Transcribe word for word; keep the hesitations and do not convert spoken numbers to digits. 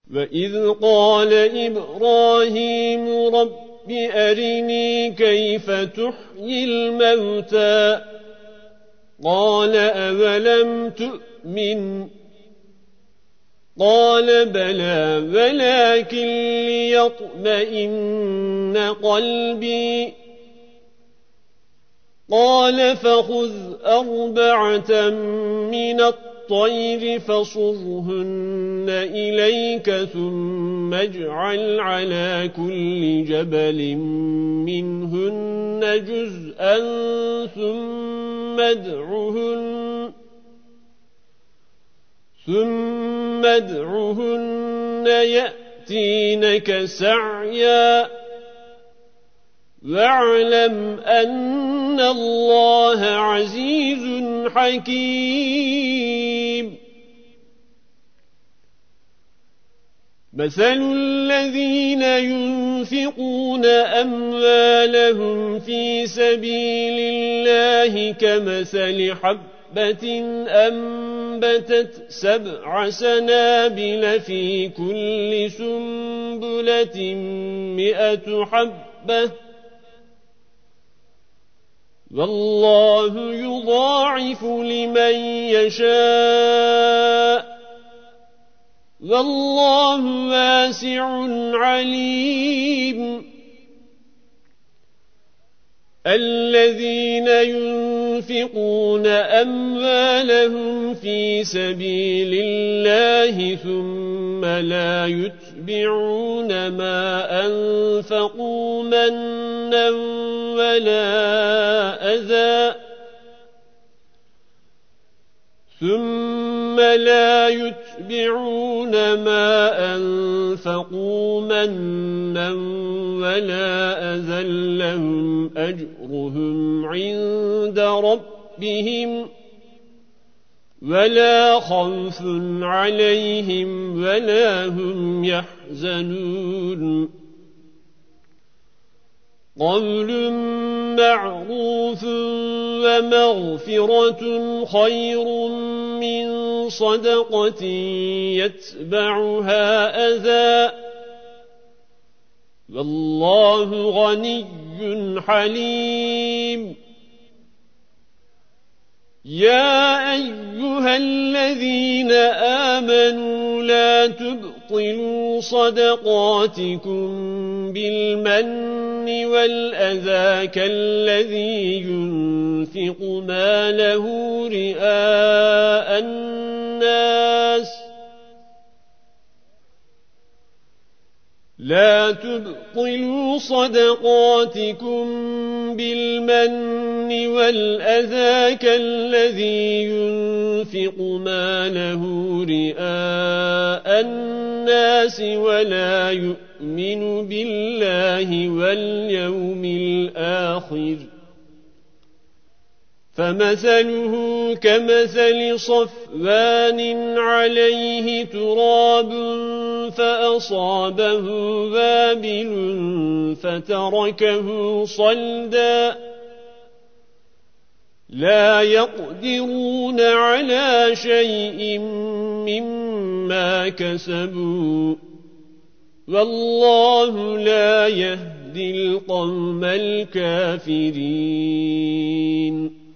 وَإِذْ قَالَ إِبْرَاهِيمُ رَبِّ أَرِنِي كَيْفَ تُحْيِي الْمَوْتَى قَالَ أَوَلَمْ تُؤْمِنْ قَالَ بَلَى وَلَكِنْ لِيَطْمَئِنَّ قَلْبِي قَالَ فَخُذْ أَرْبَعَةً مِنَ الطَّيْرِ فَصُرْهُنَّ إِلَيْكَ ثُمَّ اجْعَلْ عَلَى كُلِّ جَبَلٍ مِّنْهُنَّ جُزْءًا ثُمَّ ادْعُهُنَّ ثُمَّ ادْعُهُنَّ يَأْتِينَكَ سَعْيًا وَاعْلَمْ أَنَّ اللَّهَ عَزِيزٌ حَكِيمٌ مَثَلُ الَّذِينَ يُنْفِقُونَ أَمْوَالَهُمْ فِي سَبِيلِ اللَّهِ كَمَثَلِ حَبَّةٍ أَنبَتَتْ سَبْعَ سَنَابِلَ فِي كُلِّ سُنبُلَةٍ مِائَةُ حَبَّةٍ وَاللَّهُ يُضَاعِفُ لِمَن يَشَاءُ وَاللَّهُ وَاسِعٌ عَلِيمٌ الَّذِينَ يُنْفِقُونَ أَمْوَالَهُمْ فِي سَبِيلِ اللَّهِ ثُمَّ لَا يُتْبِعُونَ مَا أَنفَقُوا مَنًّا وَلَا أَذًى ثُمَّ لَا يُتْبِعُونَ مَا أَنفَقُوا مَنًّا وَلَا أَذًى لَّهُمْ أَجْرُهُمْ عِندَ رَبِّهِمْ وَلَا خَوْفٌ عَلَيْهِمْ وَلَا هُمْ يَحْزَنُونَ قَوْلٌ مَّعْرُوفٌ وَمَغْفِرَةٌ خَيْرٌ مِّن صَدَقَةٍ يَتْبَعُهَا أَذًى وَاللَّهُ غَنِيٌّ حَلِيمٌ يَا أَيُّهَا الَّذِينَ آمَنُوا لَا تُبْطِلُوا صَدَقَاتِكُمْ بِالْمَنِّ وَالْأَذَى كَالَّذِي يُنْفِقُ مَالَهُ رِئَاءَ النَّاسِ لا تبطلوا صدقاتكم بالمن والأذى كالذي ينفق ماله رئاء الناس ولا يؤمن بالله واليوم الآخر فمثله كمثل صفوان عليه تراب فأصابه وابل فتركه صلدا لا يقدرون على شيء مما كسبوا والله لا يهدي القوم الكافرين